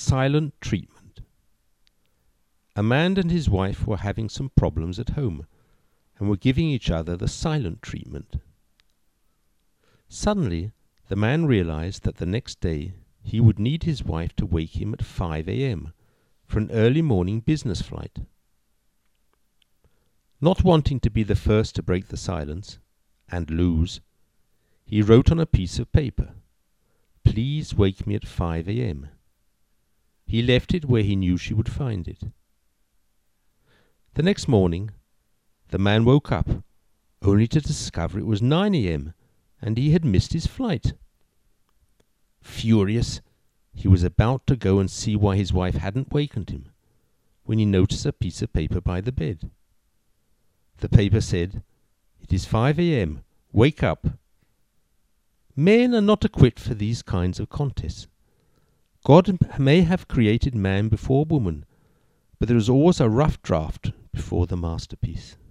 silent treatment. A man and his wife were having some problems at home and were giving each other the silent treatment. Suddenly, the man realized that the next day he would need his wife to wake him at 5 a.m. for an early morning business flight. Not wanting to be the first to break the silence and lose, he wrote on a piece of paper, "Please wake me at 5 a.m." He left it where he knew she would find it. The next morning, the man woke up, only to discover it was 9 a.m. and he had missed his flight. Furious, he was about to go and see why his wife hadn't wakened him, when he noticed a piece of paper by the bed. The paper said, "It is 5 a.m. Wake up." Men are not equipped for these kinds of contests. God may have created man before woman, but there is always a rough draft before the masterpiece.